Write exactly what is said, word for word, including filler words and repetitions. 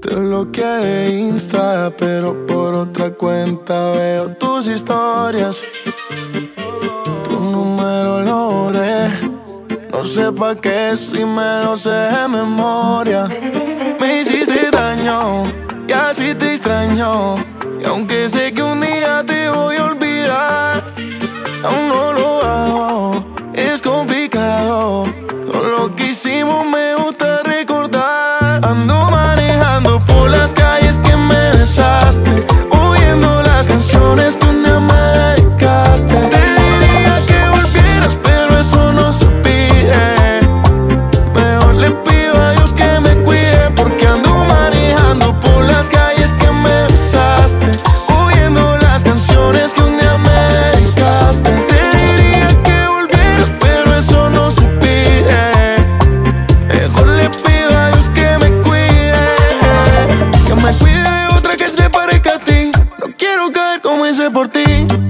Te bloqueé de Insta, pero por otra cuenta veo tus historias. Tu número lo borré, no sé pa' qué si me lo sé de memoria. Me hiciste daño y así te extraño, y aunque sé que un día te voy a olvidar, aún no lo hago, es complicado. Todo lo que hicimos me gusta recordar. Ando manejando por las calles que me besaste, oyendo las canciones que un día me dedicaste. Te diría que volvieras, pero eso no se pide. Mejor le pido a Dios que me cuide, porque ando manejando por las calles que me besaste, oyendo las canciones que un día me dedicaste. Te diría que volvieras, pero eso no se pide. Mejor le pido a Dios que me cuide, que me cuide de otra que se parezca a ti. No quiero caer como hice por ti.